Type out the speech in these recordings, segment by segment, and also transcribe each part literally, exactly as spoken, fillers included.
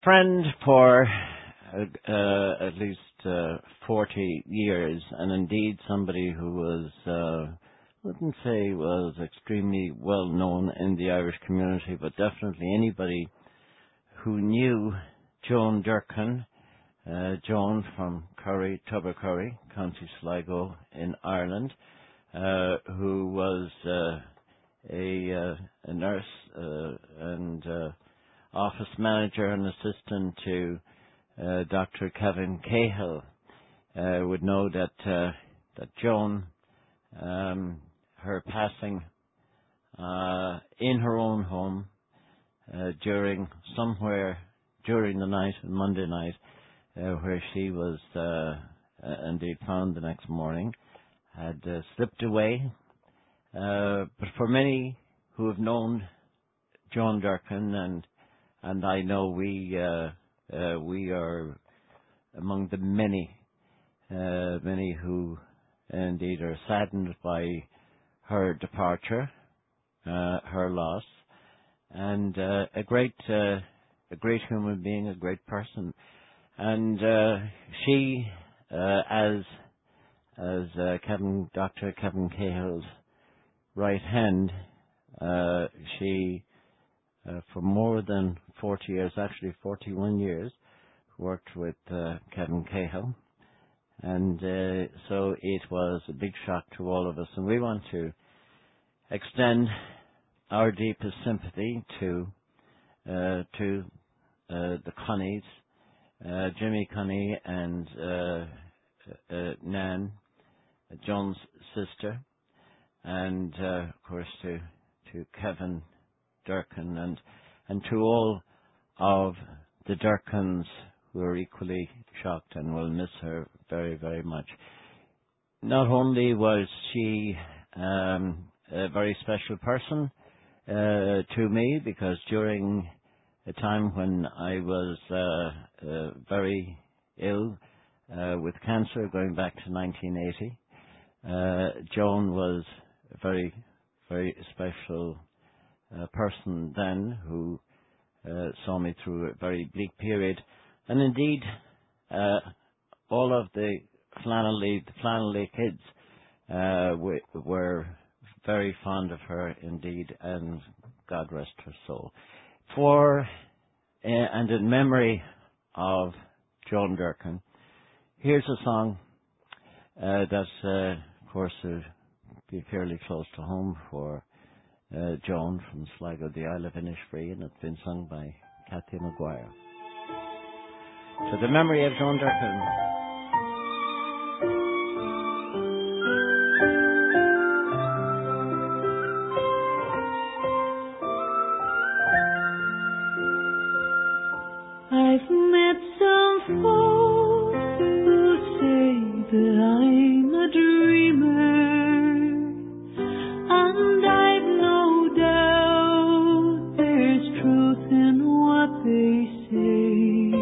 friend for uh, uh, at least uh, forty years, and indeed somebody who was, uh, wouldn't say was extremely well known in the Irish community, but definitely anybody who knew Joan Durkin, uh, Joan from Curry, Tubbercurry, County Sligo in Ireland, uh, who was uh, a, uh, a nurse uh, and uh, office manager and assistant to uh, Doctor Kevin Cahill, uh, would know that uh, that Joan, um, her passing uh, in her own home uh, during somewhere during the night, Monday night, uh, where she was uh, uh, indeed found the next morning, had uh, slipped away. Uh, but for many who have known Joan Durkin, and and I know we uh, uh, we are among the many uh, many who indeed are saddened by her departure, uh, her loss, and uh, a great uh, a great human being, a great person, and uh, she, uh, as as uh, Kevin, Doctor Kevin Cahill's right hand, uh, she uh, for more than forty years, actually forty-one years, worked with uh, Kevin Cahill, and uh, so it was a big shock to all of us, and we want to extend our deepest sympathy to uh, to uh, the Connies, uh, Jimmy Connie and uh, uh, Nan, Joan's sister, and uh, of course to to Kevin Durkin, and and to all of the Durkins who are equally shocked and will miss her very, very much. Not only was she um, a very special person uh, to me, because during a time when I was uh, uh, very ill uh, with cancer, going back to nineteen eighty, uh, Joan was a very, very special uh, person then, who uh, saw me through a very bleak period. And indeed, uh, all of the Flannelly, the Flannelly kids uh, w- were very fond of her indeed, and God rest her soul. For, uh, and in memory of Joan Durkin, here's a song uh, that, uh, of course, will be fairly close to home for uh, Joan from Sligo, the Isle of Innisfree, and it's been sung by Kathy Maguire. To the memory of Joan Durkin. I've met some folks who say that I'm a dreamer, and I've no doubt there's truth in what they say.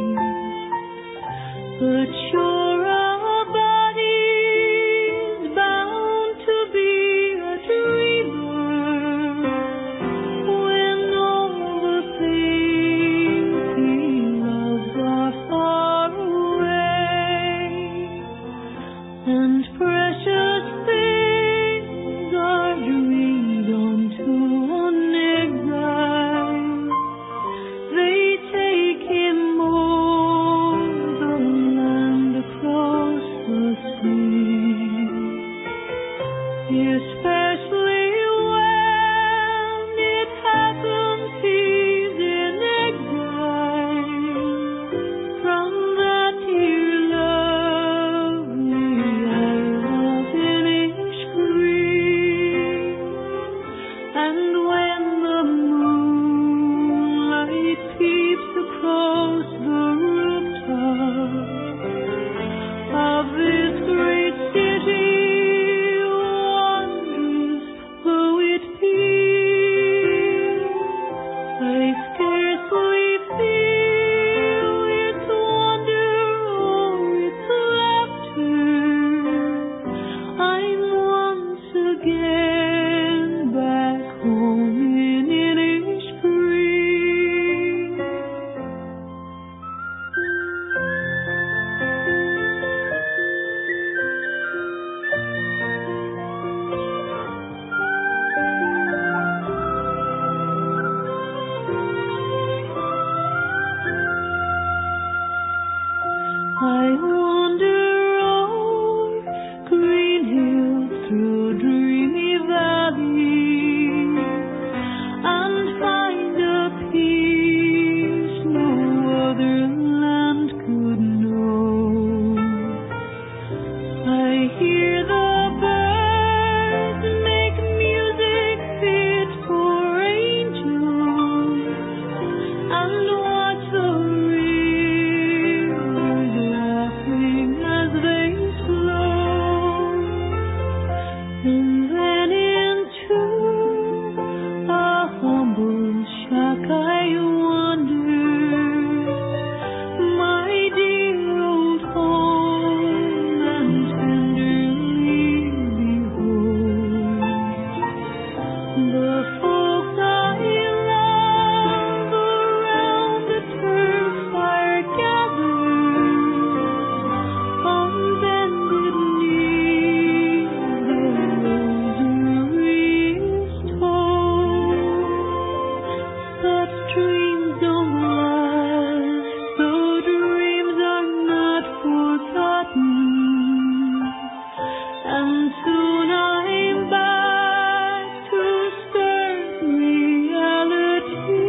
But sure a body's bound to be a dreamer when all the things he loves are far away. I wander o'er green hills through dreamy valleys and find a peace no other land could know. I hear the birds make music fit for angels and watch the rivers laughing as they flow. And then into a humble shack I wander, my dear old home, and tenderly behold the folks I love around the turf fire gathered on bended knee, their rosaries told. But dreams don't last, so dreams are not forgotten, and soon I'm back to stern reality.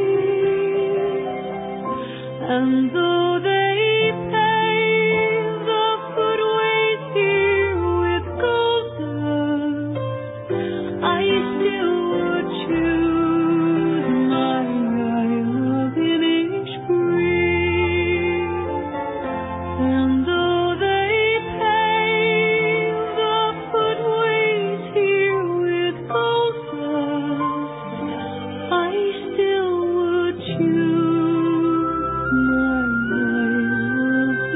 And though they pave the footways here with gold dust, I still would choose my Isle of Innisfree. And though they pave the footways here with gold dust, I still would choose my Isle of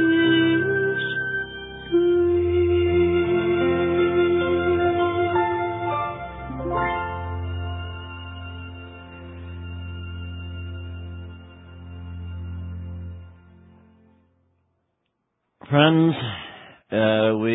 Friends, uh, we